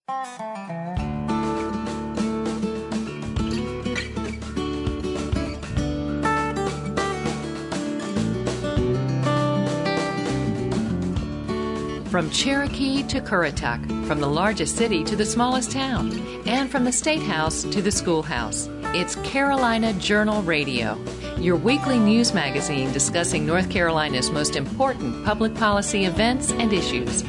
From Cherokee to Currituck, from the largest city to the smallest town, and from the State House to the schoolhouse, it's Carolina Journal Radio, your weekly news magazine discussing North Carolina's most important public policy events and issues.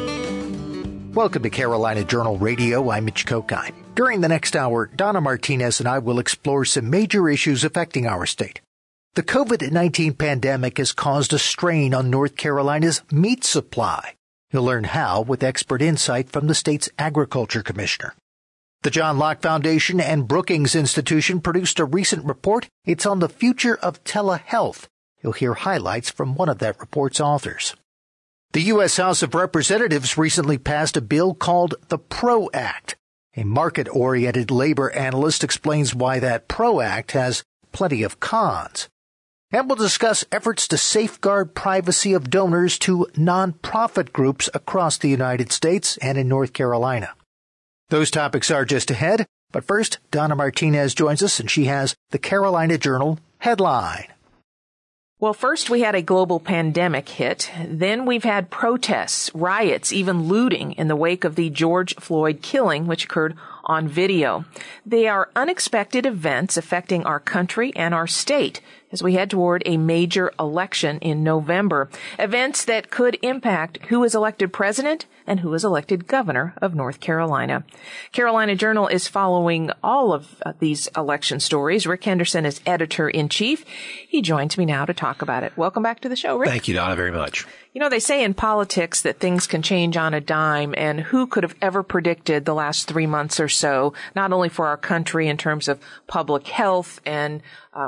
Welcome to Carolina Journal Radio. I'm Mitch Kokine. During the next hour, Donna Martinez and I will explore some major issues affecting our state. The COVID-19 pandemic has caused a strain on North Carolina's meat supply. You'll learn how with expert insight from the state's agriculture commissioner. The John Locke Foundation and Brookings Institution produced a recent report. It's on the future of telehealth. You'll hear highlights from one of that report's authors. The U.S. House of Representatives recently passed a bill called the PRO Act. A market-oriented labor analyst explains why that PRO Act has plenty of cons. And we'll discuss efforts to safeguard privacy of donors to nonprofit groups across the United States and in North Carolina. Those topics are just ahead, but first, Donna Martinez joins us, and she has the Carolina Journal headline. Well, first we had a global pandemic hit. Then we've had protests, riots, even looting in the wake of the George Floyd killing, which occurred on video. They are unexpected events affecting our country and our state as we head toward a major election in November. Events that could impact who is elected president and who is elected governor of North Carolina. Carolina Journal is following all of these election stories. Rick Henderson is editor-in-chief. He joins me now to talk about it. Welcome back to the show, Rick. Thank you, Donna, very much. You know, they say in politics that things can change on a dime, and who could have ever predicted the last 3 months or so, not only for our country in terms of public health and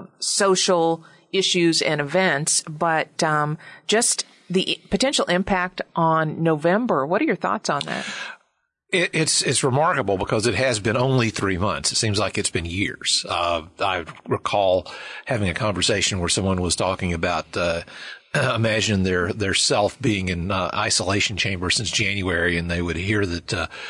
social issues and events, but just the potential impact on November. What are your thoughts on that? It's remarkable because it has been only 3 months. It seems like it's been years. I recall having a conversation where someone was talking about imagine their self being in isolation chamber since January, and they would hear that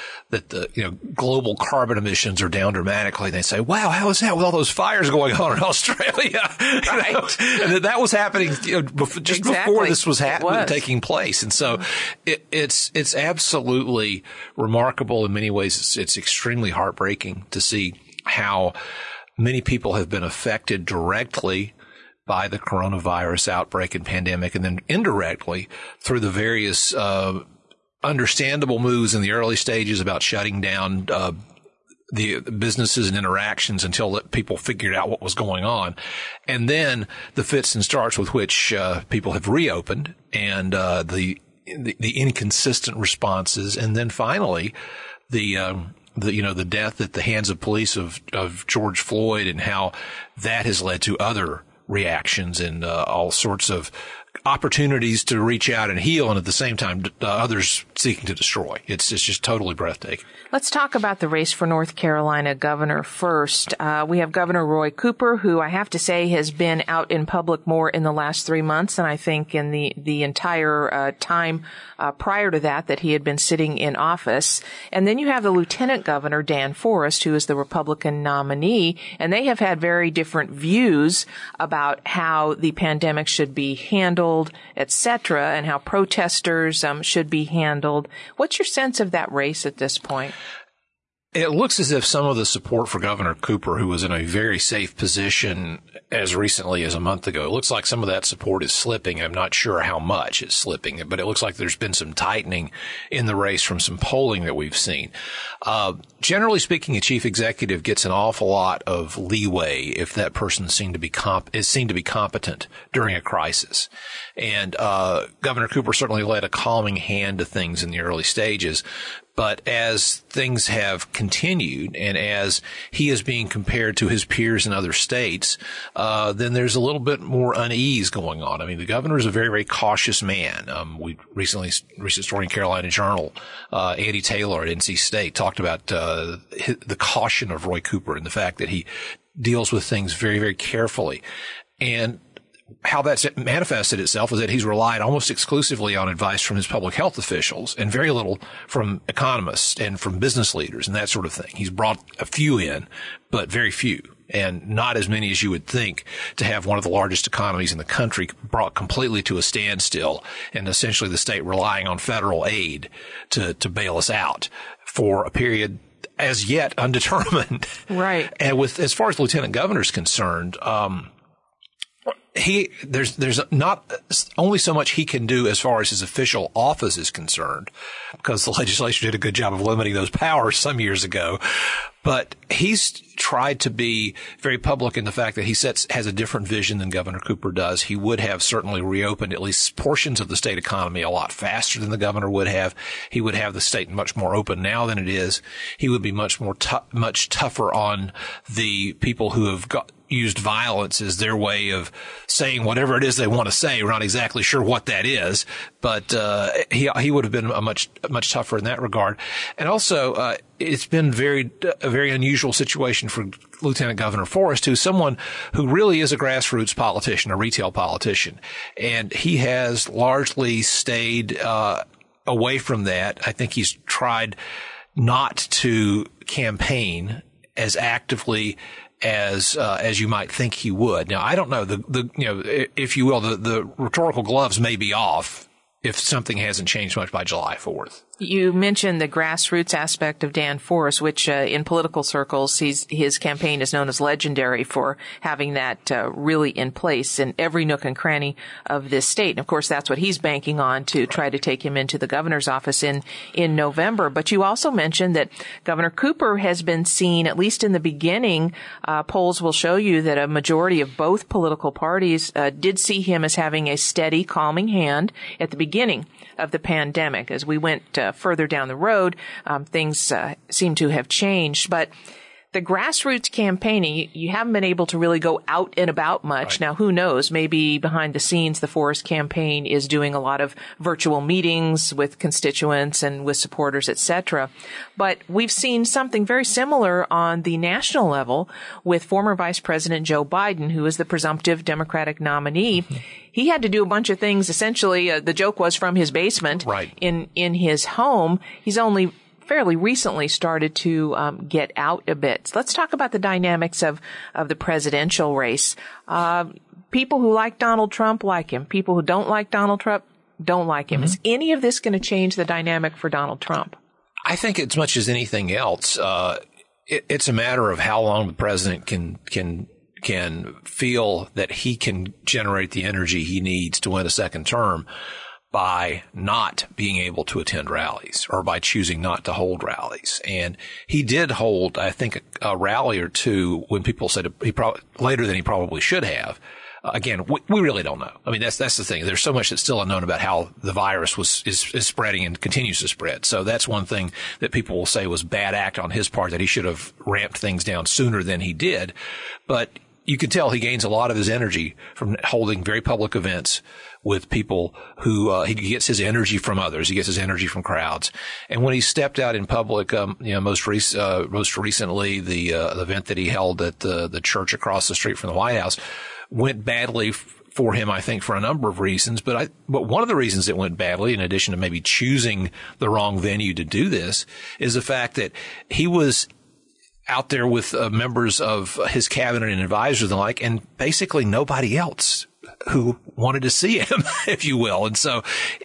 the global carbon emissions are down dramatically. And they say, "Wow, how is that with all those fires going on in Australia?" Right. And that was happening just before this was taking place. And so it's absolutely remarkable in many ways. It's extremely heartbreaking to see how many people have been affected directly by the coronavirus outbreak and pandemic, and then indirectly through the various understandable moves in the early stages about shutting down the businesses and interactions until people figured out what was going on. And then the fits and starts with which people have reopened, and the inconsistent responses, and then finally the death at the hands of police of George Floyd, and how that has led to other reactions and all sorts of opportunities to reach out and heal, and at the same time others seeking to destroy. It's just totally breathtaking. Let's talk about the race for North Carolina governor first. We have Governor Roy Cooper, who I have to say has been out in public more in the last 3 months than I think in the entire time prior to that he had been sitting in office. And then you have the Lieutenant Governor, Dan Forest, who is the Republican nominee, and they have had very different views about how the pandemic should be handled, etc., and how protesters should be handled. What's your sense of that race at this point? It looks as if some of the support for Governor Cooper, who was in a very safe position as recently as a month ago, it looks like some of that support is slipping. I'm not sure how much it's slipping, but it looks like there's been some tightening in the race from some polling that we've seen. Generally speaking, a chief executive gets an awful lot of leeway if that person is seen to be competent during a crisis. And Governor Cooper certainly led a calming hand to things in the early stages. But as things have continued, and as he is being compared to his peers in other states, then there's a little bit more unease going on. I mean, the governor is a very, very cautious man. Recent story in Carolina Journal, Andy Taylor at NC State talked about the caution of Roy Cooper and the fact that he deals with things very, very carefully. And how that's manifested itself is that he's relied almost exclusively on advice from his public health officials and very little from economists and from business leaders and that sort of thing. He's brought a few in, but very few, and not as many as you would think to have one of the largest economies in the country brought completely to a standstill and essentially the state relying on federal aid to bail us out for a period as yet undetermined. Right. And as far as the lieutenant governor is concerned, there's not only so much he can do as far as his official office is concerned, because the legislature did a good job of limiting those powers some years ago. But he's tried to be very public in the fact that he has a different vision than Governor Cooper does. He would have certainly reopened at least portions of the state economy a lot faster than the governor would have. He would have the state much more open now than it is. He would be much tougher on the people who have used violence as their way of saying whatever it is they want to say. We're not exactly sure what that is, but he would have been much tougher in that regard. And also, it's been a very unusual situation for Lieutenant Governor Forrest, who's someone who really is a grassroots politician, a retail politician, and he has largely stayed away from that. I think he's tried not to campaign as actively as you might think he would. Now, I don't know, if you will, the rhetorical gloves may be off if something hasn't changed much by July 4th. You mentioned the grassroots aspect of Dan Forrest, which in political circles, his campaign is known as legendary for having that really in place in every nook and cranny of this state. And of course, that's what he's banking on to try to take him into the governor's office in November. But you also mentioned that Governor Cooper has been seen, at least in the beginning, polls will show you that a majority of both political parties did see him as having a steady, calming hand at the beginning of the pandemic. As we went further down the road, things seem to have changed. But the grassroots campaigning, you haven't been able to really go out and about much. Right. Now, who knows? Maybe behind the scenes, the Forrest campaign is doing a lot of virtual meetings with constituents and with supporters, etc. But we've seen something very similar on the national level with former Vice President Joe Biden, who is the presumptive Democratic nominee. Mm-hmm. He had to do a bunch of things. Essentially, the joke was from his basement, right, in his home. He's only fairly recently started to get out a bit. So let's talk about the dynamics of the presidential race. People who like Donald Trump like him. People who don't like Donald Trump don't like him. Mm-hmm. Is any of this going to change the dynamic for Donald Trump? I think as much as anything else, it's a matter of how long the president can feel that he can generate the energy he needs to win a second term by not being able to attend rallies or by choosing not to hold rallies. And he did hold, I think, a rally or two when people said later than he probably should have. Again, we really don't know. I mean, that's the thing. There's so much that's still unknown about how the virus is spreading and continues to spread. So that's one thing that people will say was bad act on his part, that he should have ramped things down sooner than he did. But you can tell he gains a lot of his energy from holding very public events with people who he gets his energy from others. He gets his energy from crowds. And when he stepped out in public, most recently, the event that he held at the church across the street from the White House went badly for him, I think, for a number of reasons. But one of the reasons it went badly, in addition to maybe choosing the wrong venue to do this, is the fact that he was out there with members of his cabinet and advisors and the like, and basically nobody else who wanted to see him, if you will. And so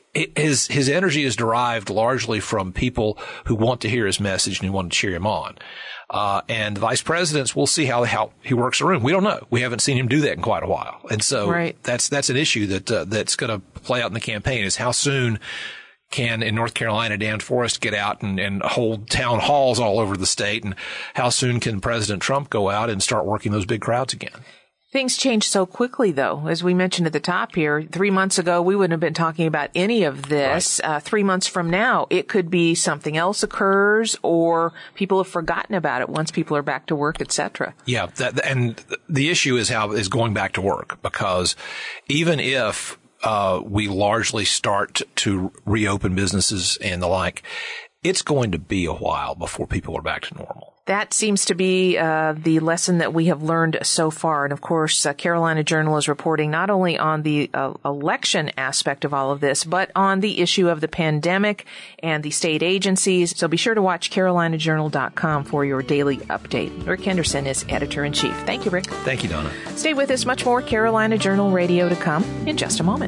his energy is derived largely from people who want to hear his message and who want to cheer him on. And the vice presidents, we'll see how he works the room. We don't know. We haven't seen him do that in quite a while. And so right. That's an issue that's going to play out in the campaign, is how soon can, in North Carolina, Dan Forrest get out and hold town halls all over the state? And how soon can President Trump go out and start working those big crowds again? Things change so quickly, though. As we mentioned at the top here, 3 months ago, we wouldn't have been talking about any of this. Right. 3 months from now, it could be something else occurs, or people have forgotten about it once people are back to work, etc. Yeah, and the issue is going back to work, because even if we largely start to reopen businesses and the like, it's going to be a while before people are back to normal. That seems to be the lesson that we have learned so far. And of course, Carolina Journal is reporting not only on the election aspect of all of this, but on the issue of the pandemic and the state agencies. So be sure to watch carolinajournal.com for your daily update. Rick Henderson is editor-in-chief. Thank you, Rick. Thank you, Donna. Stay with us. Much more Carolina Journal Radio to come in just a moment.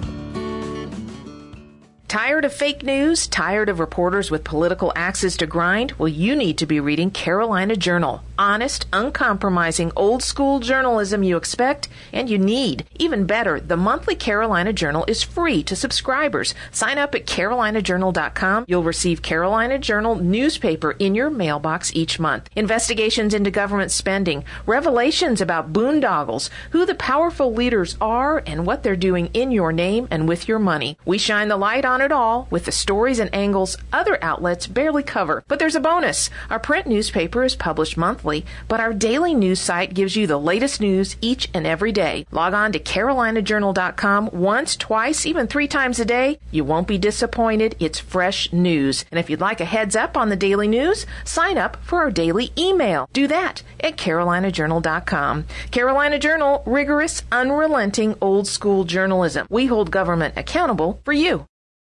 Tired of fake news? Tired of reporters with political axes to grind? Well, you need to be reading Carolina Journal. Honest, uncompromising, old-school journalism you expect and you need. Even better, the monthly Carolina Journal is free to subscribers. Sign up at carolinajournal.com. You'll receive Carolina Journal newspaper in your mailbox each month. Investigations into government spending, revelations about boondoggles, who the powerful leaders are, and what they're doing in your name and with your money. We shine the light on it all with the stories and angles other outlets barely cover. But there's a bonus. Our print newspaper is published monthly, but our daily news site gives you the latest news each and every day. Log on to carolinajournal.com once, twice, even 3 times a day. You won't be disappointed. It's fresh news. And if you'd like a heads up on the daily news, sign up for our daily email. Do that at carolinajournal.com. Carolina Journal, rigorous, unrelenting, old-school journalism. We hold government accountable for you.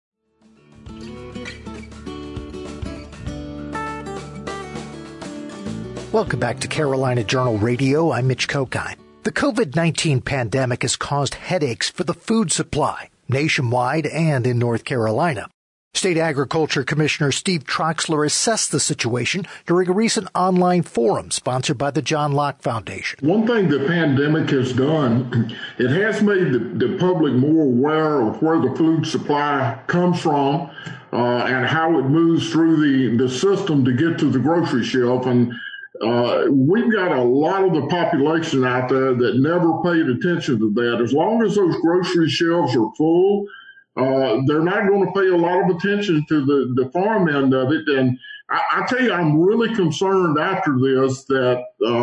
Welcome back to Carolina Journal Radio. I'm Mitch Kokine. The COVID-19 pandemic has caused headaches for the food supply nationwide and in North Carolina. State Agriculture Commissioner Steve Troxler assessed the situation during a recent online forum sponsored by the John Locke Foundation. One thing the pandemic has done, it has made the public more aware of where the food supply comes from and how it moves through the system to get to the grocery shelf. And we've got a lot of the population out there that never paid attention to that. As long as those grocery shelves are full, they're not going to pay a lot of attention to the farm end of it. And I tell you, I'm really concerned after this that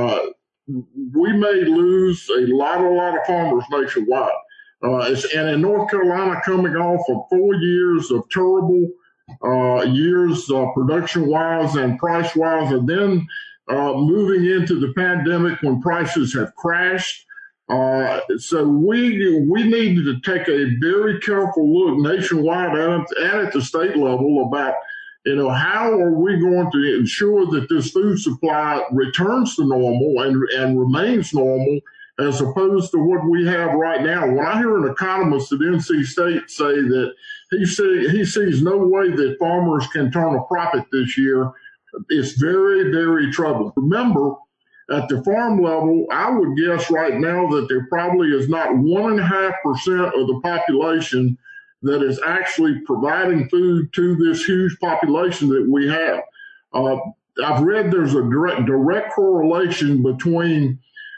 we may lose a lot of farmers nationwide. And in North Carolina, coming off of 4 years of terrible years production-wise and price-wise, and then moving into the pandemic when prices have crashed. So we needed to take a very careful look nationwide and at the state level about, how are we going to ensure that this food supply returns to normal and remains normal as opposed to what we have right now. When I hear an economist at NC State say that he sees no way that farmers can turn a profit this year, it's very, very troubling. Remember, at the farm level, I would guess right now that there probably is not 1.5% of the population that is actually providing food to this huge population that we have. I've read there's a direct correlation between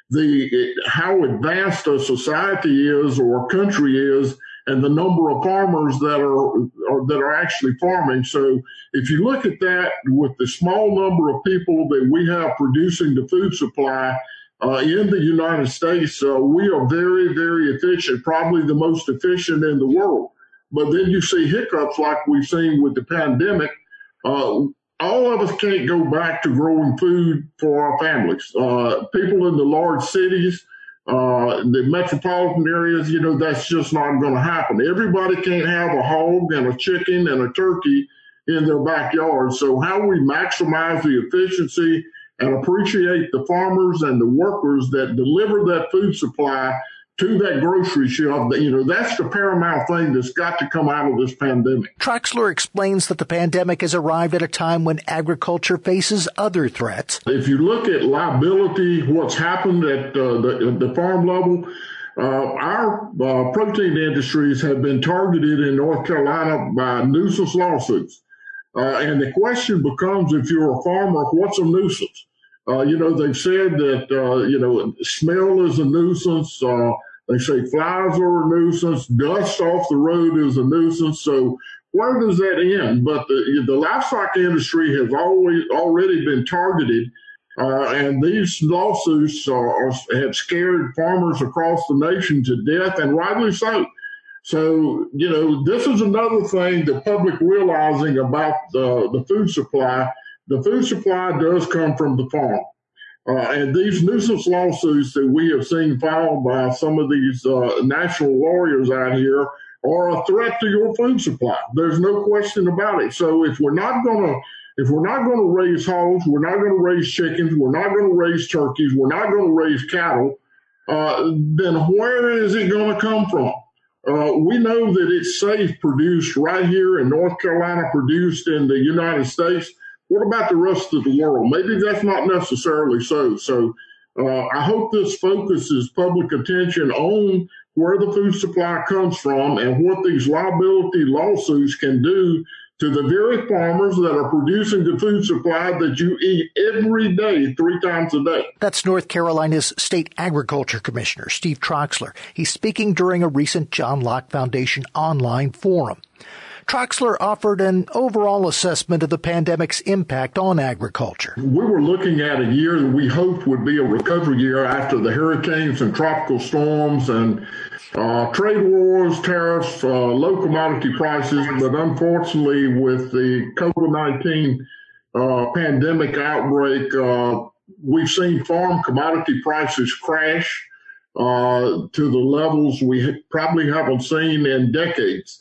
how advanced a society is or a country is and the number of farmers that are actually farming. So if you look at that with the small number of people that we have producing the food supply in the United States, we are very, very efficient, probably the most efficient in the world. But then you see hiccups like we've seen with the pandemic. All of us can't go back to growing food for our families. People in the large cities, the metropolitan areas, that's just not going to happen. Everybody can't have a hog and a chicken and a turkey in their backyard. So how we maximize the efficiency and appreciate the farmers and the workers that deliver that food supply to that grocery shelf, that's the paramount thing that's got to come out of this pandemic. Troxler explains that the pandemic has arrived at a time when agriculture faces other threats. If you look at liability, what's happened at the farm level, our protein industries have been targeted in North Carolina by nuisance lawsuits. And the question becomes, if you're a farmer, what's a nuisance? They've said that, smell is a nuisance. They say flies are a nuisance. Dust off the road is a nuisance. So where does that end? But the livestock industry has already been targeted. And these lawsuits have scared farmers across the nation to death, and rightly so. So, this is another thing the public realizing about the food supply, the food supply does come from the farm. And these nuisance lawsuits that we have seen filed by some of these national lawyers out here are a threat to your food supply. There's no question about it. So if we're not going to raise hogs, we're not going to raise chickens, we're not going to raise turkeys, we're not going to raise cattle, then where is it going to come from? We know that it's safe produced right here in North Carolina, produced in the United States. What about the rest of the world? Maybe that's not necessarily so. So I hope this focuses public attention on where the food supply comes from and what these liability lawsuits can do to the very farmers that are producing the food supply that you eat every day, 3 times a day. That's North Carolina's State Agriculture Commissioner, Steve Troxler. He's speaking during a recent John Locke Foundation online forum. Troxler offered an overall assessment of the pandemic's impact on agriculture. We were looking at a year that we hoped would be a recovery year after the hurricanes and tropical storms and trade wars, tariffs, low commodity prices. But unfortunately, with the COVID-19 pandemic outbreak, we've seen farm commodity prices crash to the levels we probably haven't seen in decades.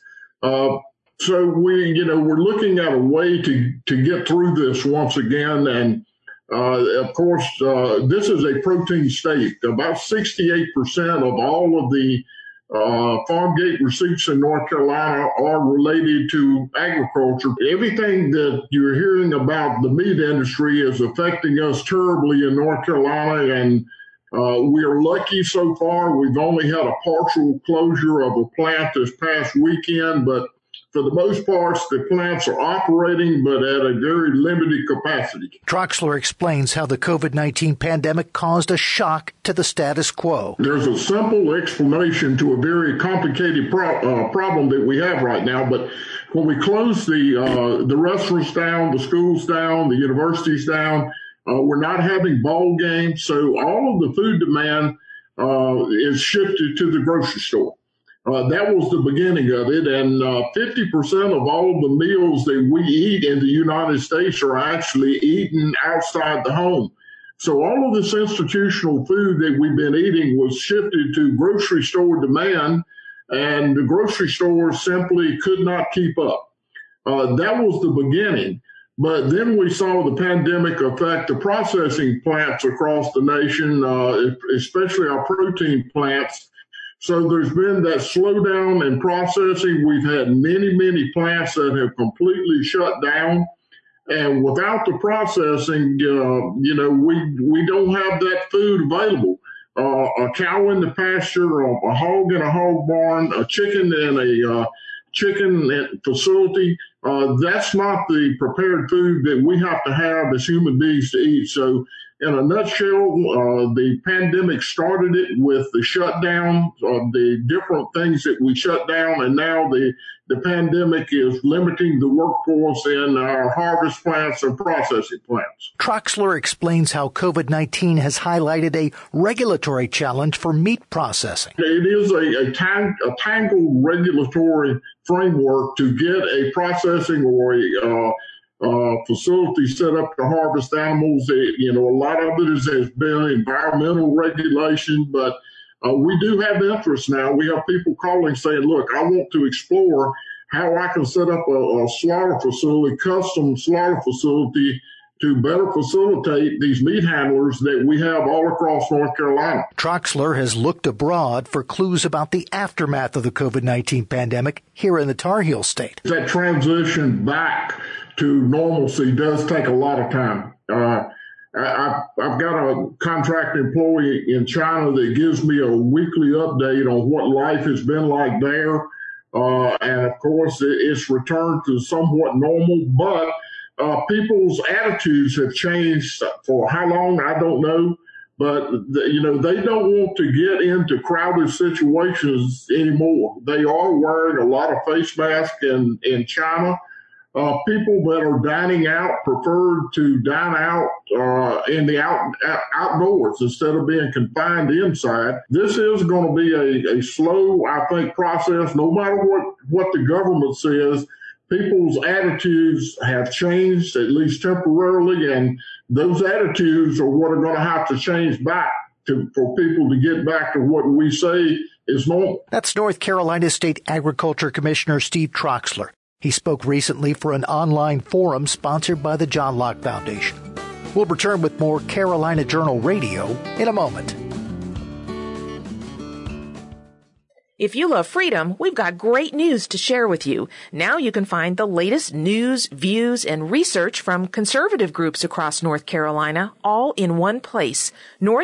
So we're looking at a way to get through this once again. And of course, this is a protein state. About 68% of all of the farm gate receipts in North Carolina are related to agriculture. Everything that you're hearing about the meat industry is affecting us terribly in North Carolina. And we are lucky so far. We've only had a partial closure of a plant this past weekend, but for the most part, the plants are operating, but at a very limited capacity. Troxler explains how the COVID-19 pandemic caused a shock to the status quo. There's a simple explanation to a very complicated problem that we have right now, but when we close the restaurants down, the schools down, the universities down, we're not having ball games, so all of the food demand is shifted to the grocery store. That was the beginning of it, and 50% of all of the meals that we eat in the United States are actually eaten outside the home. So all of this institutional food that we've been eating was shifted to grocery store demand, and the grocery stores simply could not keep up. That was the beginning. But then we saw the pandemic affect the processing plants across the nation, especially our protein plants. So there's been that slowdown in processing. We've had many plants that have completely shut down. And without the processing, we don't have that food available. A cow in the pasture, a hog in a hog barn, a chicken in a chicken facility, that's not the prepared food that we have to have as human beings to eat. So in a nutshell, the pandemic started it with the shutdown of the different things that we shut down, and now the pandemic is limiting the workforce in our harvest plants and processing plants. Troxler explains how COVID-19 has highlighted a regulatory challenge for meat processing. It is a tangled regulatory framework to get a processing or a facility set up to harvest animals. A lot of it has been environmental regulation, but we do have interest now. We have people calling saying, look, I want to explore how I can set up a slaughter facility, custom slaughter facility, to better facilitate these meat handlers that we have all across North Carolina. Troxler has looked abroad for clues about the aftermath of the COVID-19 pandemic here in the Tar Heel State. That transition back to normalcy does take a lot of time. I've got a contract employee in China that gives me a weekly update on what life has been like there. And of course, it's returned to somewhat normal, but people's attitudes have changed. For how long, I don't know. But, they don't want to get into crowded situations anymore. They are wearing a lot of face masks in China. People that are dining out prefer to dine out in the outdoors instead of being confined inside. This is going to be a slow, I think, process. No matter what the government says, people's attitudes have changed, at least temporarily, and those attitudes are what are going to have to change back for people to get back to what we say is normal. That's North Carolina State Agriculture Commissioner Steve Troxler. He spoke recently for an online forum sponsored by the John Locke Foundation. We'll return with more Carolina Journal Radio in a moment. If you love freedom, we've got great news to share with you. Now you can find the latest news, views, and research from conservative groups across North Carolina all in one place,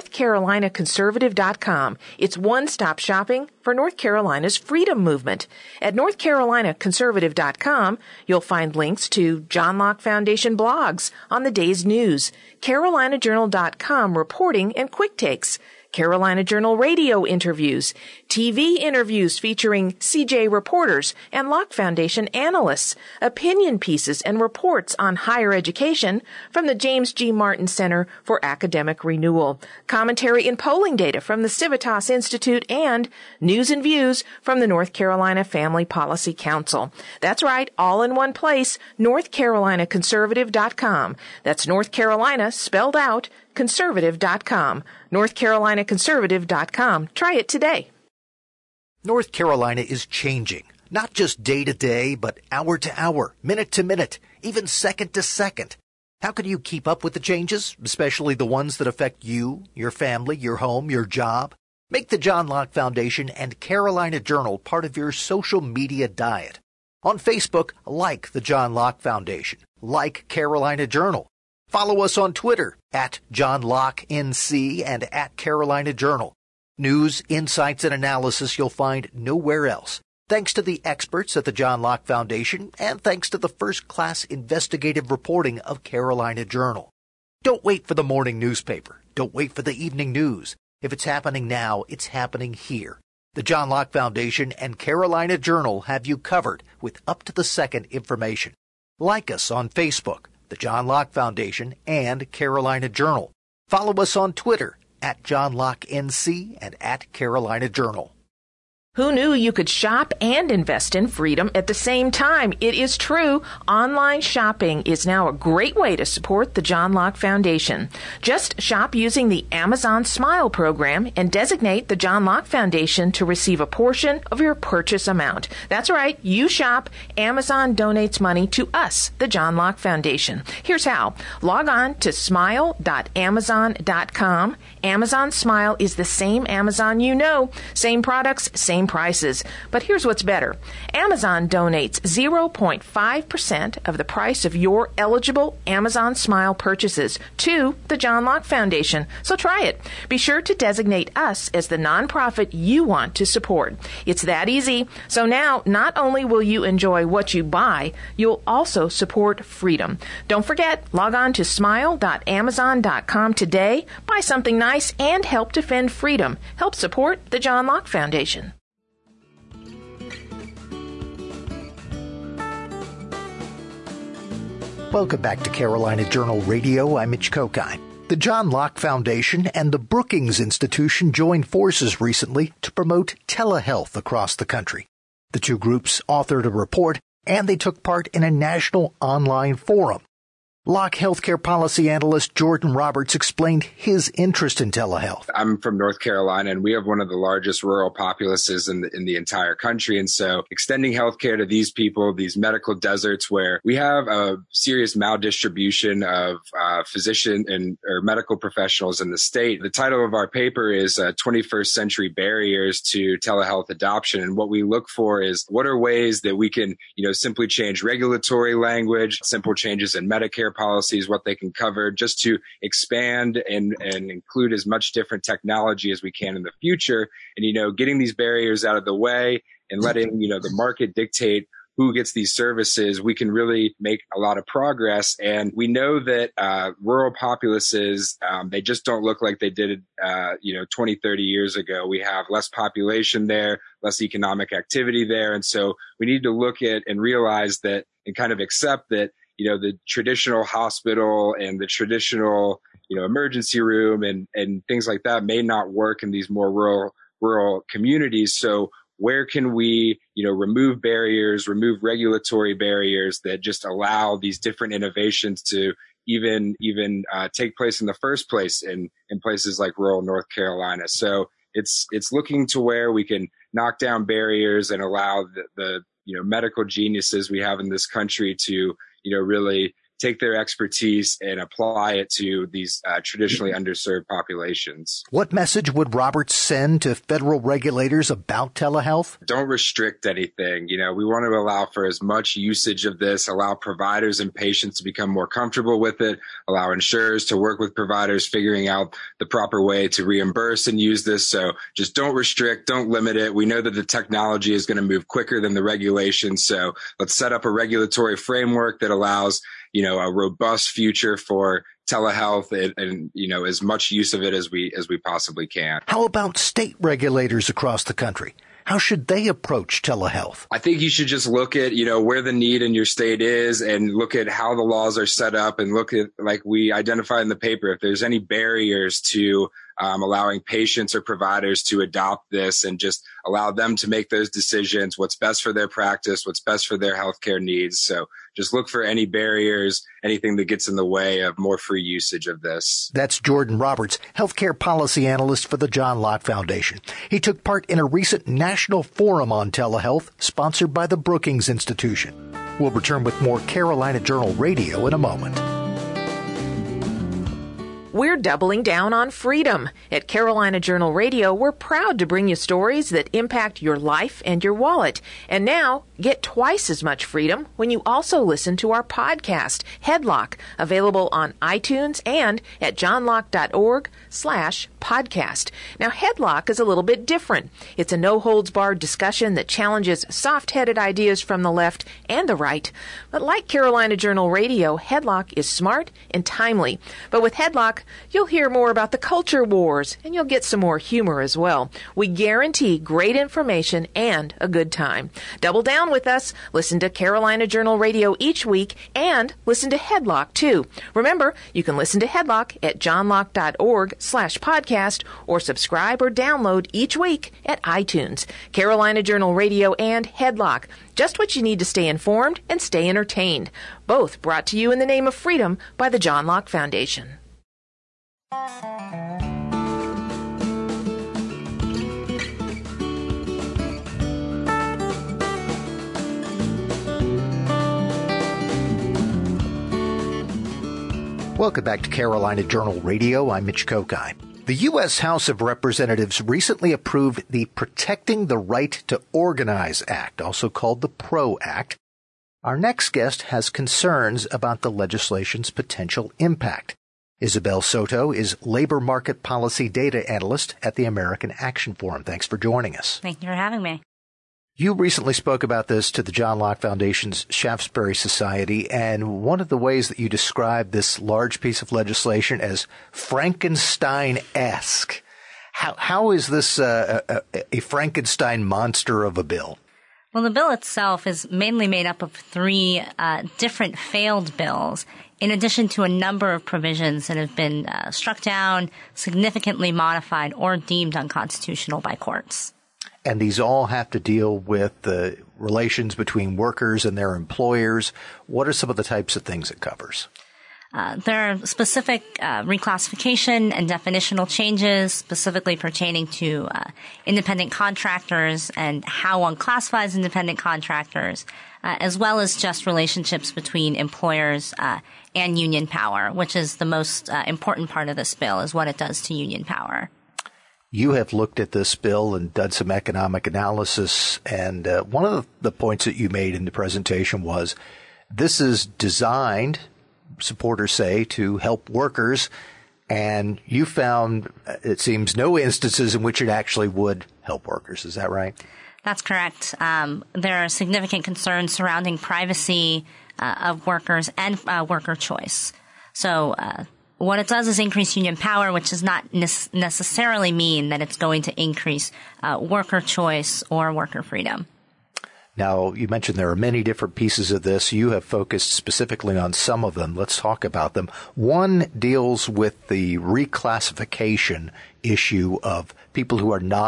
NorthCarolinaConservative.com. It's one-stop shopping for North Carolina's freedom movement. At NorthCarolinaConservative.com, you'll find links to John Locke Foundation blogs on the day's news, CarolinaJournal.com reporting and quick takes, Carolina Journal radio interviews, TV interviews featuring CJ reporters and Locke Foundation analysts, opinion pieces and reports on higher education from the James G. Martin Center for Academic Renewal, commentary and polling data from the Civitas Institute, and news and views from the North Carolina Family Policy Council. That's right, all in one place, NorthCarolinaConservative.com. That's North Carolina spelled out, conservative.com. NorthCarolinaConservative.com. Try it today. North Carolina is changing, not just day to day, but hour to hour, minute to minute, even second to second. How can you keep up with the changes, especially the ones that affect you, your family, your home, your job? Make the John Locke Foundation and Carolina Journal part of your social media diet. On Facebook, like the John Locke Foundation, like Carolina Journal. Follow us on Twitter at John Locke NC and at Carolina Journal. News, insights, and analysis you'll find nowhere else. Thanks to the experts at the John Locke Foundation and thanks to the first-class investigative reporting of Carolina Journal. Don't wait for the morning newspaper. Don't wait for the evening news. If it's happening now, it's happening here. The John Locke Foundation and Carolina Journal have you covered with up-to-the-second information. Like us on Facebook, the John Locke Foundation and Carolina Journal. Follow us on Twitter at John Locke NC and at Carolina Journal. Who knew you could shop and invest in freedom at the same time? It is true. Online shopping is now a great way to support the John Locke Foundation. Just shop using the Amazon Smile program and designate the John Locke Foundation to receive a portion of your purchase amount. That's right. You shop. Amazon donates money to us, the John Locke Foundation. Here's how. Log on to smile.amazon.com. Amazon Smile is the same Amazon you know. Same products, same prices. But here's what's better. Amazon donates 0.5% of the price of your eligible Amazon Smile purchases to the John Locke Foundation. So try it. Be sure to designate us as the nonprofit you want to support. It's that easy. So now, not only will you enjoy what you buy, you'll also support freedom. Don't forget, log on to smile.amazon.com today, buy something nice, and help defend freedom. Help support the John Locke Foundation. Welcome back to Carolina Journal Radio. I'm Mitch Kokine. The John Locke Foundation and the Brookings Institution joined forces recently to promote telehealth across the country. The two groups authored a report, and they took part in a national online forum. Locke healthcare policy analyst Jordan Roberts explained his interest in telehealth. I'm from North Carolina, and we have one of the largest rural populaces in the entire country. And so extending healthcare to these people, these medical deserts where we have a serious maldistribution of physician or medical professionals in the state. The title of our paper is 21st Century Barriers to Telehealth Adoption. And what we look for is what are ways that we can, simply change regulatory language, simple changes in Medicare policies, what they can cover, just to expand and include as much different technology as we can in the future. And, getting these barriers out of the way and letting, the market dictate who gets these services, we can really make a lot of progress. And we know that rural populaces, they just don't look like they did, 20, 30 years ago. We have less population there, less economic activity there. And so we need to look at and realize that and kind of accept that, the traditional hospital and the traditional, emergency room and things like that may not work in these more rural communities. So where can we, remove barriers, remove regulatory barriers that just allow these different innovations to even take place in the first place in places like rural North Carolina. So it's looking to where we can knock down barriers and allow the medical geniuses we have in this country to, really take their expertise and apply it to these traditionally underserved populations. What message would Roberts send to federal regulators about telehealth? Don't restrict anything. We want to allow for as much usage of this, allow providers and patients to become more comfortable with it, allow insurers to work with providers figuring out the proper way to reimburse and use this. So just don't restrict, don't limit it. We know that the technology is going to move quicker than the regulations. So let's set up a regulatory framework that allows a robust future for telehealth and as much use of it as we possibly can. How about state regulators across the country? How should they approach telehealth? I think you should just look at, where the need in your state is and look at how the laws are set up and look at, like we identified in the paper, if there's any barriers to allowing patients or providers to adopt this and just allow them to make those decisions, what's best for their practice, what's best for their healthcare needs. So just look for any barriers, anything that gets in the way of more free usage of this. That's Jordan Roberts, healthcare policy analyst for the John Locke Foundation. He took part in a recent national forum on telehealth sponsored by the Brookings Institution. We'll return with more Carolina Journal Radio in a moment. We're doubling down on freedom. At Carolina Journal Radio, we're proud to bring you stories that impact your life and your wallet. And now, get twice as much freedom when you also listen to our podcast, Headlock, available on iTunes and at johnlocke.org/podcast. Now, Headlock is a little bit different. It's a no-holds-barred discussion that challenges soft-headed ideas from the left and the right. But like Carolina Journal Radio, Headlock is smart and timely. But with Headlock, you'll hear more about the culture wars, and you'll get some more humor as well. We guarantee great information and a good time. Double down with us. Listen to Carolina Journal Radio each week, and listen to Headlock, too. Remember, you can listen to Headlock at johnlocke.org/podcast, or subscribe or download each week at iTunes. Carolina Journal Radio and Headlock. Just what you need to stay informed and stay entertained. Both brought to you in the name of freedom by the John Locke Foundation. Welcome back to Carolina Journal Radio. I'm Mitch Kokai. The U.S. House of Representatives recently approved the Protecting the Right to Organize Act, also called the PRO Act. Our next guest has concerns about the legislation's potential impact. Isabel Soto is Labor Market Policy Data Analyst at the American Action Forum. Thanks for joining us. Thank you for having me. You recently spoke about this to the John Locke Foundation's Shaftesbury Society, and one of the ways that you described this large piece of legislation as Frankenstein-esque. How is this a Frankenstein monster of a bill? Well, the bill itself is mainly made up of three different failed bills, in addition to a number of provisions that have been struck down, significantly modified, or deemed unconstitutional by courts. And these all have to deal with the relations between workers and their employers. What are some of the types of things it covers? There are specific reclassification and definitional changes specifically pertaining to independent contractors and how one classifies independent contractors, as well as just relationships between employers and union power, which is the most important part of this bill, is what it does to union power. You have looked at this bill and done some economic analysis, and one of the points that you made in the presentation was this is designed, supporters say, to help workers, and you found, it seems, no instances in which it actually would help workers. Is that right? That's correct. There are significant concerns surrounding privacy of workers and worker choice. So what it does is increase union power, which does not necessarily mean that it's going to increase worker choice or worker freedom. Now, you mentioned there are many different pieces of this. You have focused specifically on some of them. Let's talk about them. One deals with the reclassification issue of people who are not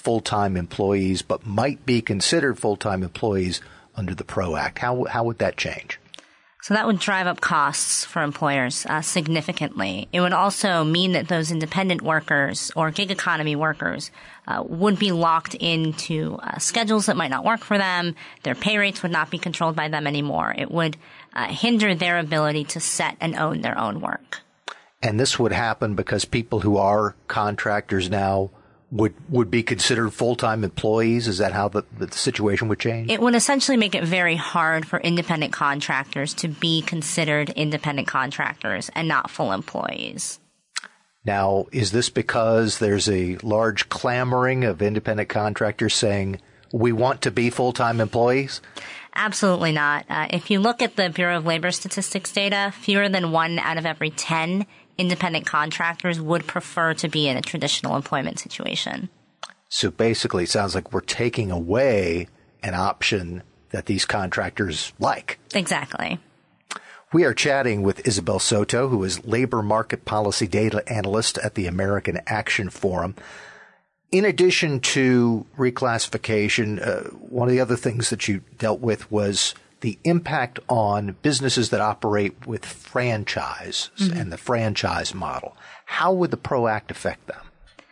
full-time employees but might be considered full-time employees under the PRO Act. How would that change? So that would drive up costs for employers significantly. It would also mean that those independent workers or gig economy workers would be locked into schedules that might not work for them. Their pay rates would not be controlled by them anymore. It would hinder their ability to set and own their own work. And this would happen because people who are contractors now would be considered full-time employees? Is that how the situation would change? It would essentially make it very hard for independent contractors to be considered independent contractors and not full employees. Now, is this because there's a large clamoring of independent contractors saying, we want to be full-time employees? Absolutely not. If you look at the Bureau of Labor Statistics data, fewer than 1 out of every 10 independent contractors would prefer to be in a traditional employment situation. So basically, it sounds like we're taking away an option that these contractors like. Exactly. We are chatting with Isabel Soto, who is labor market policy data analyst at the American Action Forum. In addition to reclassification, one of the other things that you dealt with was the impact on businesses that operate with franchise and the franchise model. How would the PRO Act affect them?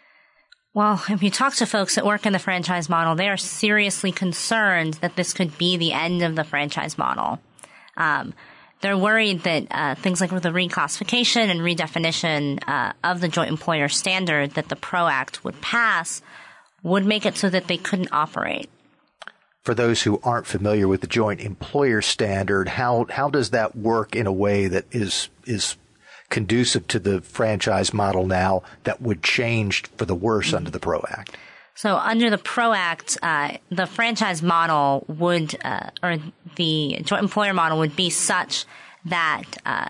Well, if you talk to folks that work in the franchise model, they are seriously concerned that this could be the end of the franchise model. They're worried that things like with the reclassification and redefinition of the joint employer standard that the PRO Act would pass would make it so that they couldn't operate. For those who aren't familiar with the joint employer standard, how does that work in a way that is conducive to the franchise model now that would change for the worse under the PRO Act? So under the PRO Act, the franchise model would, or the joint employer model would be such that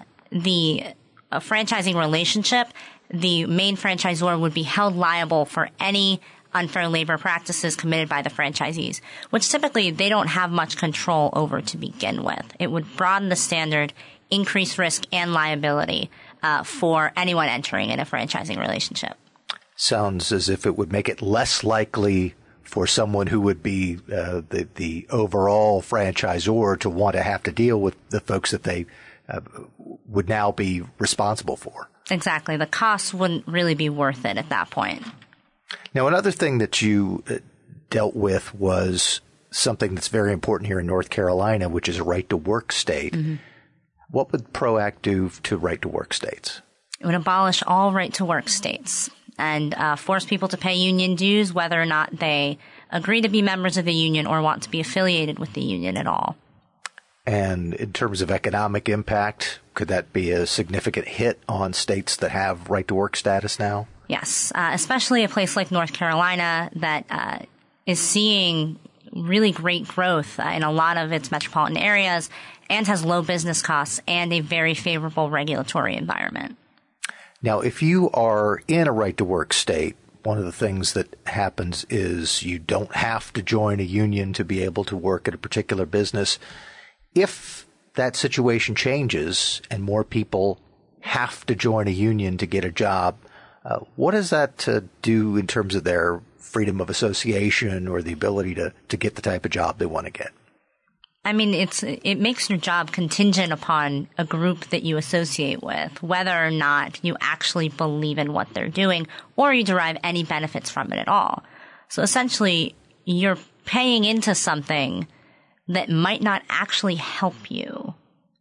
the franchising relationship, the main franchisor would be held liable for any unfair labor practices committed by the franchisees, which typically they don't have much control over to begin with. It would broaden the standard, increase risk and liability for anyone entering in a franchising relationship. Sounds as if it would make it less likely for someone who would be the overall franchisor to want to have to deal with the folks that they would now be responsible for. Exactly. The costs wouldn't really be worth it at that point. Now, another thing that you dealt with was something that's very important here in North Carolina, which is a right-to-work state. Mm-hmm. What would PRO Act do to right-to-work states? It would abolish all right-to-work states and force people to pay union dues whether or not they agree to be members of the union or want to be affiliated with the union at all. And in terms of economic impact, could that be a significant hit on states that have right-to-work status now? Yes, especially a place like North Carolina that is seeing really great growth in a lot of its metropolitan areas and has low business costs and a very favorable regulatory environment. Now, if you are in a right-to-work state, one of the things that happens is you don't have to join a union to be able to work at a particular business. If that situation changes and more people have to join a union to get a job, what does that do in terms of their freedom of association or the ability to get the type of job they want to get? I mean, it makes your job contingent upon a group that you associate with, whether or not you actually believe in what they're doing or you derive any benefits from it at all. So essentially, you're paying into something that might not actually help you.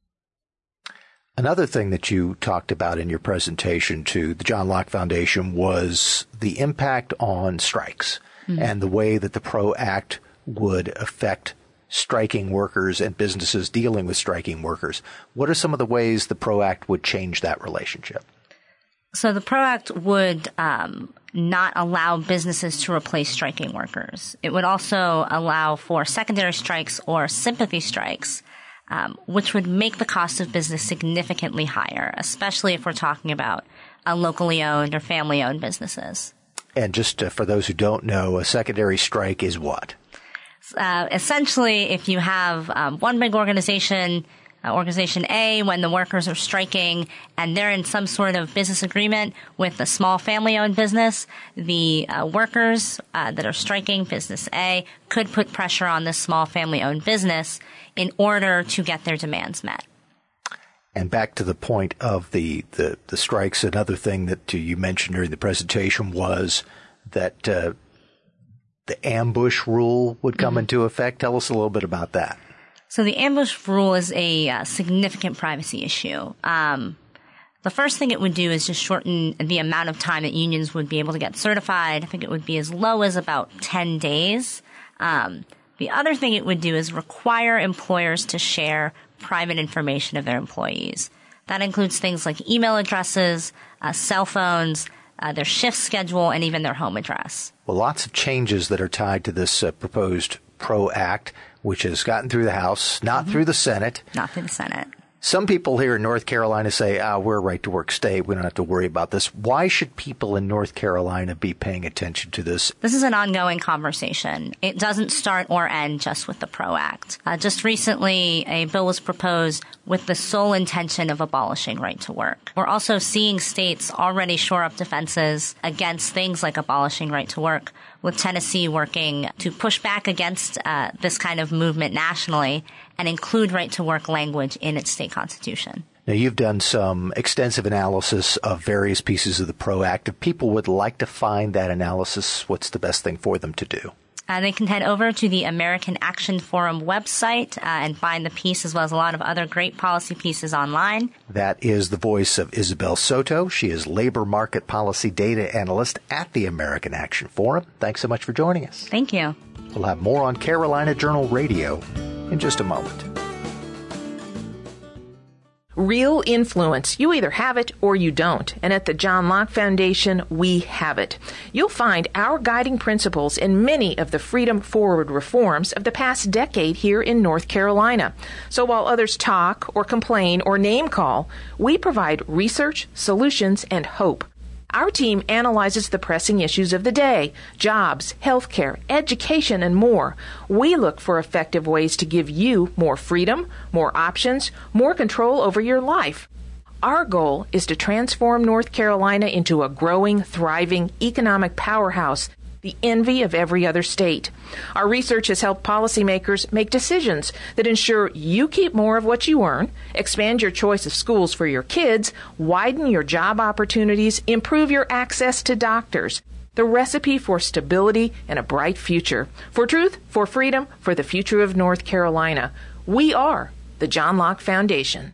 Another thing that you talked about in your presentation to the John Locke Foundation was the impact on strikes and the way that the PRO Act would affect striking workers and businesses dealing with striking workers. What are some of the ways the PRO Act would change that relationship? So the PRO Act would not allow businesses to replace striking workers. It would also allow for secondary strikes or sympathy strikes, which would make the cost of business significantly higher, especially if we're talking about locally owned or family-owned businesses. And just for those who don't know, a secondary strike is what? Essentially, if you have one big organization Organization A, when the workers are striking and they're in some sort of business agreement with a small family-owned business, the workers that are striking, business A, could put pressure on this small family-owned business in order to get their demands met. And back to the point of the strikes, another thing that you mentioned during the presentation was that the ambush rule would come into effect. Tell us a little bit about that. So the ambush rule is a significant privacy issue. The first thing it would do is just shorten the amount of time that unions would be able to get certified. I think it would be as low as about 10 days. The other thing it would do is require employers to share private information of their employees. That includes things like email addresses, cell phones, their shift schedule, and even their home address. Well, lots of changes that are tied to this proposed PRO Act, which has gotten through the House, not through the Senate. Not through the Senate. Some people here in North Carolina say, we're a right-to-work state. We don't have to worry about this. Why should people in North Carolina be paying attention to this? This is an ongoing conversation. It doesn't start or end just with the PRO Act. Just recently, a bill was proposed with the sole intention of abolishing right to work. We're also seeing states already shore up defenses against things like abolishing right to work, with Tennessee working to push back against this kind of movement nationally and include right-to-work language in its state constitution. Now, you've done some extensive analysis of various pieces of the PRO Act. If people would like to find that analysis, what's the best thing for them to do? They can head over to the American Action Forum website and find the piece as well as a lot of other great policy pieces online. That is the voice of Isabel Soto. She is labor market policy data analyst at the American Action Forum. Thanks so much for joining us. Thank you. We'll have more on Carolina Journal Radio in just a moment. Real influence. You either have it or you don't. And at the John Locke Foundation, we have it. You'll find our guiding principles in many of the Freedom Forward reforms of the past decade here in North Carolina. So while others talk or complain or name call, we provide research, solutions, and hope. Our team analyzes the pressing issues of the day: jobs, healthcare, education, and more. We look for effective ways to give you more freedom, more options, more control over your life. Our goal is to transform North Carolina into a growing, thriving economic powerhouse, the envy of every other state. Our research has helped policymakers make decisions that ensure you keep more of what you earn, expand your choice of schools for your kids, widen your job opportunities, improve your access to doctors. The recipe for stability and a bright future. For truth, for freedom, for the future of North Carolina. We are the John Locke Foundation.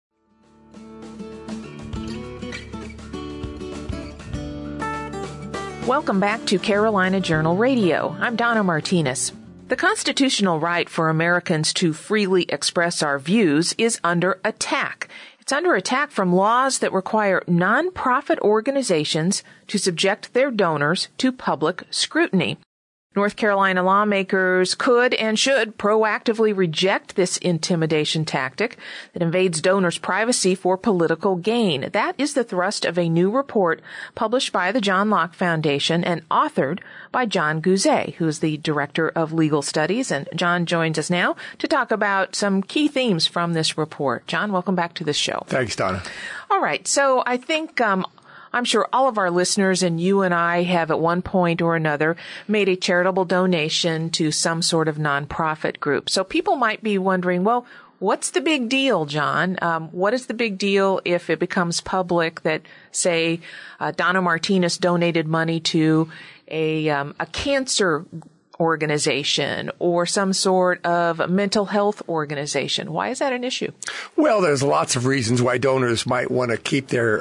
Welcome back to Carolina Journal Radio. I'm Donna Martinez. The constitutional right for Americans to freely express our views is under attack. It's under attack from laws that require nonprofit organizations to subject their donors to public scrutiny. North Carolina lawmakers could and should proactively reject this intimidation tactic that invades donors' privacy for political gain. That is the thrust of a new report published by the John Locke Foundation and authored by John Guzay, who is the Director of Legal Studies. And John joins us now to talk about some key themes from this report. John, welcome back to the show. Thanks, Donna. All right. So I think I'm sure all of our listeners and you and I have at one point or another made a charitable donation to some sort of nonprofit group. So people might be wondering, well, what's the big deal, John? What is the big deal if it becomes public that, say, Donna Martinez donated money to a cancer organization or some sort of mental health organization? Why is that an issue? Well, there's lots of reasons why donors might want to keep their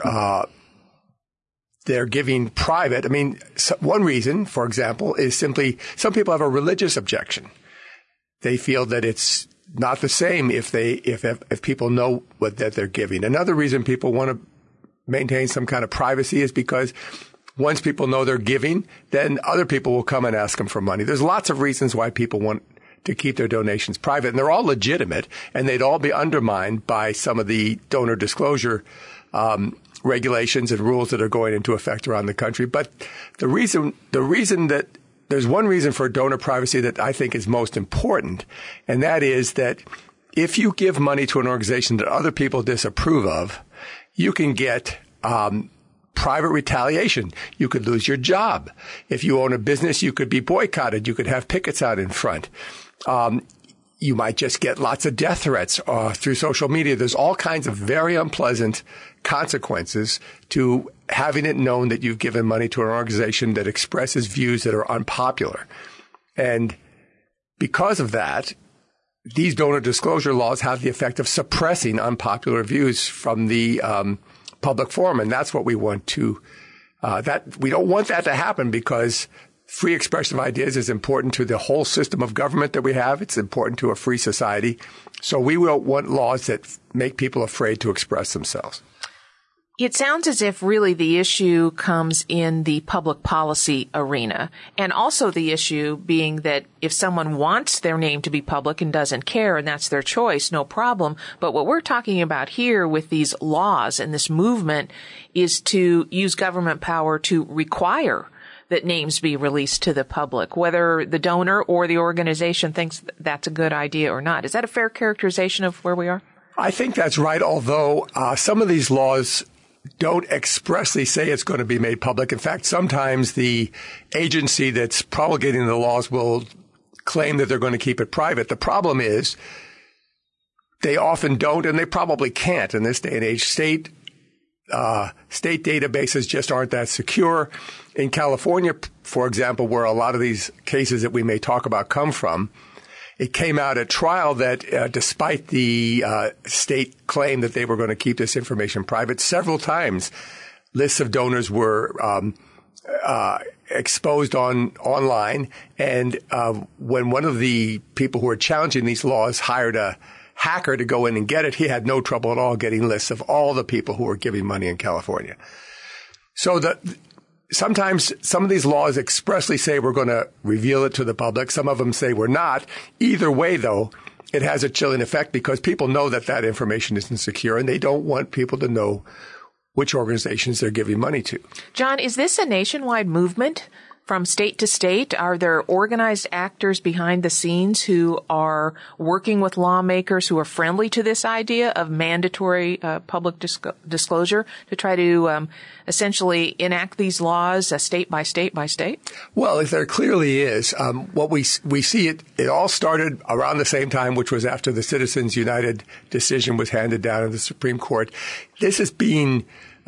giving private. I mean, one reason, for example, is simply some people have a religious objection. They feel that it's not the same if people know that they're giving. Another reason people want to maintain some kind of privacy is because once people know they're giving, then other people will come and ask them for money. There's lots of reasons why people want to keep their donations private, and they're all legitimate, and they'd all be undermined by some of the donor disclosure regulations and rules that are going into effect around the country. But the reason that there's one reason for donor privacy that I think is most important, and that is that if you give money to an organization that other people disapprove of, you can get private retaliation. You could lose your job. If you own a business, you could be boycotted. You could have pickets out in front. You might just get lots of death threats through social media. There's all kinds of very unpleasant consequences to having it known that you've given money to an organization that expresses views that are unpopular. And because of that, these donor disclosure laws have the effect of suppressing unpopular views from the public forum. And that's what we want to we don't want that to happen, because free expression of ideas is important to the whole system of government that we have. It's important to a free society. So we will want laws that make people afraid to express themselves. It sounds as if really the issue comes in the public policy arena, and also the issue being that if someone wants their name to be public and doesn't care, and that's their choice, no problem. But what we're talking about here with these laws and this movement is to use government power to require that names be released to the public, whether the donor or the organization thinks that's a good idea or not. Is that a fair characterization of where we are? I think that's right, although some of these laws don't expressly say it's going to be made public. In fact, sometimes the agency that's promulgating the laws will claim that they're going to keep it private. The problem is they often don't, and they probably can't in this day and age. State databases just aren't that secure. In California, for example, where a lot of these cases that we may talk about come from, it came out at trial that despite the state claim that they were going to keep this information private, several times lists of donors were exposed online. And when one of the people who were challenging these laws hired a hacker to go in and get it, he had no trouble at all getting lists of all the people who were giving money in California. So sometimes some of these laws expressly say we're going to reveal it to the public. Some of them say we're not. Either way, though, it has a chilling effect because people know that that information isn't secure, and they don't want people to know which organizations they're giving money to. John, is this a nationwide movement from state to state? Are there organized actors behind the scenes who are working with lawmakers who are friendly to this idea of mandatory public disclosure to try to essentially enact these laws state by state by state? Well, there clearly is. What we see it all started around the same time, which was after the Citizens United decision was handed down in the Supreme Court. This is being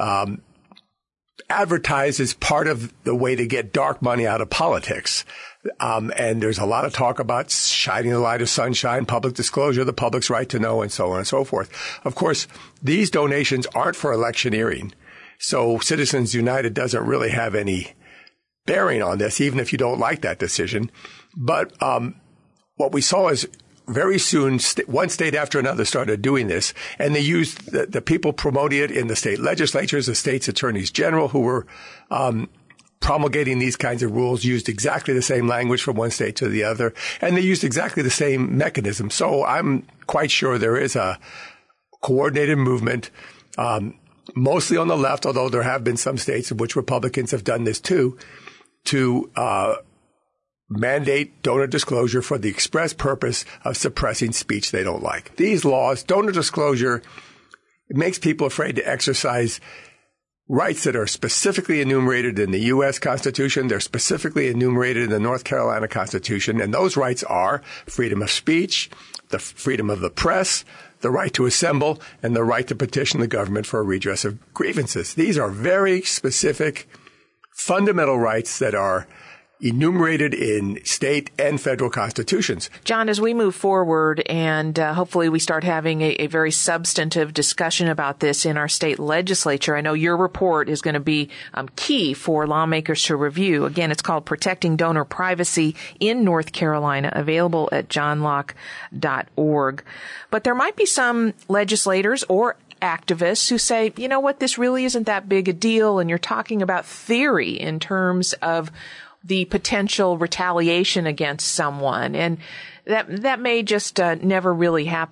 advertised as part of the way to get dark money out of politics. And there's a lot of talk about shining the light of sunshine, public disclosure, the public's right to know, and so on and so forth. Of course, these donations aren't for electioneering. So Citizens United doesn't really have any bearing on this, even if you don't like that decision. But what we saw is very soon, one state after another started doing this, and they used the people promoting it in the state legislatures, the state's attorneys general who were promulgating these kinds of rules used exactly the same language from one state to the other, and they used exactly the same mechanism. So I'm quite sure there is a coordinated movement, mostly on the left, although there have been some states in which Republicans have done this too, to mandate donor disclosure for the express purpose of suppressing speech they don't like. These laws, donor disclosure, it makes people afraid to exercise rights that are specifically enumerated in the U.S. Constitution. They're specifically enumerated in the North Carolina Constitution. And those rights are freedom of speech, the freedom of the press, the right to assemble, and the right to petition the government for a redress of grievances. These are very specific, fundamental rights that are enumerated in state and federal constitutions. John, as we move forward and hopefully we start having a very substantive discussion about this in our state legislature, I know your report is going to be key for lawmakers to review. Again, it's called Protecting Donor Privacy in North Carolina, available at johnlocke.org. But there might be some legislators or activists who say, you know what, this really isn't that big a deal, and you're talking about theory in terms of the potential retaliation against someone, and that may just never really happen.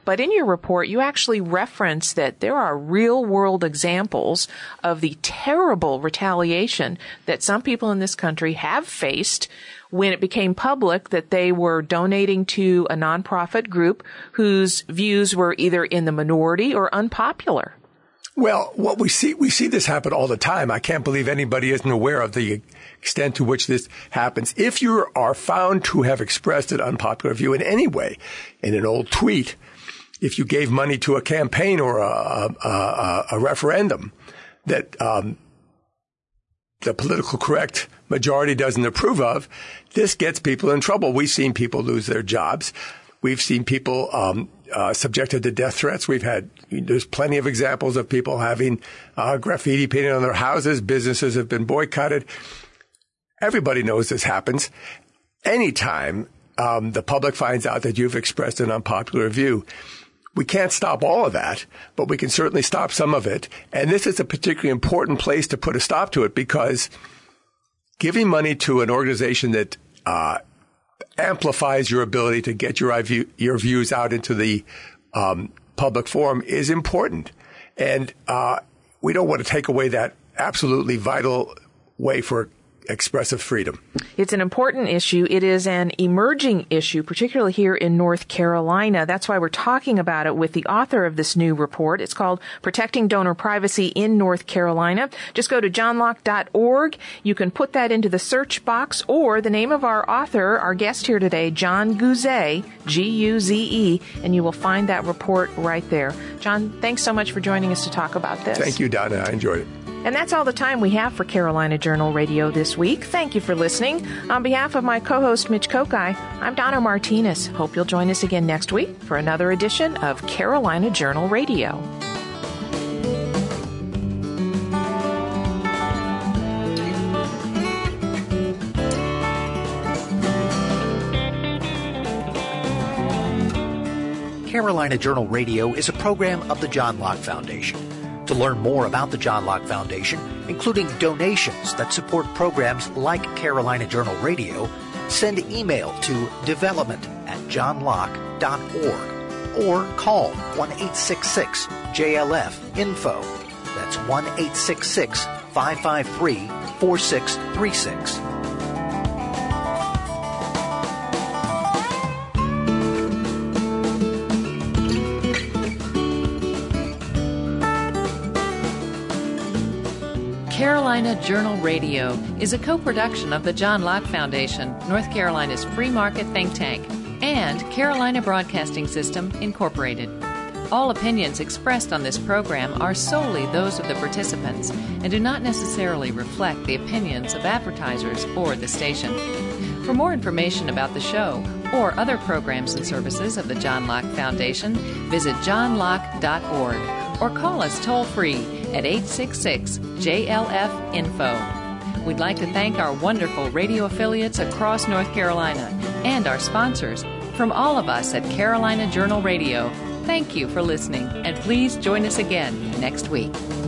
But in your report, you actually reference that there are real-world examples of the terrible retaliation that some people in this country have faced when it became public that they were donating to a nonprofit group whose views were either in the minority or unpopular. Well, what we see this happen all the time. I can't believe anybody isn't aware of the extent to which this happens. If you are found to have expressed an unpopular view in any way, in an old tweet, if you gave money to a campaign or a referendum that the political correct majority doesn't approve of, this gets people in trouble. We've seen people lose their jobs. We've seen people subjected to death threats. There's plenty of examples of people having graffiti painted on their houses. Businesses have been boycotted. Everybody knows this happens. Anytime the public finds out that you've expressed an unpopular view, we can't stop all of that, but we can certainly stop some of it. And this is a particularly important place to put a stop to it, because giving money to an organization that amplifies your ability to get your views out into the public forum is important. And we don't want to take away that absolutely vital way for expressive freedom. It's an important issue. It is an emerging issue, particularly here in North Carolina. That's why we're talking about it with the author of this new report. It's called Protecting Donor Privacy in North Carolina. Just go to johnlocke.org. You can put that into the search box, or the name of our author, our guest here today, John Guze, Guze, and you will find that report right there. John, thanks so much for joining us to talk about this. Thank you, Donna. I enjoyed it. And that's all the time we have for Carolina Journal Radio this week. Thank you for listening. On behalf of my co-host, Mitch Kokai, I'm Donna Martinez. Hope you'll join us again next week for another edition of Carolina Journal Radio. Carolina Journal Radio is a program of the John Locke Foundation. To learn more about the John Locke Foundation, including donations that support programs like Carolina Journal Radio, send email to development@johnlocke.org or call 1-866-JLF-INFO. That's 1-866-553-4636. Carolina Journal Radio is a co-production of the John Locke Foundation, North Carolina's free market think tank, and Carolina Broadcasting System, Incorporated. All opinions expressed on this program are solely those of the participants and do not necessarily reflect the opinions of advertisers or the station. For more information about the show or other programs and services of the John Locke Foundation, visit johnlocke.org or call us toll-free at 866-JLF-INFO. We'd like to thank our wonderful radio affiliates across North Carolina and our sponsors. From all of us at Carolina Journal Radio, thank you for listening, and please join us again next week.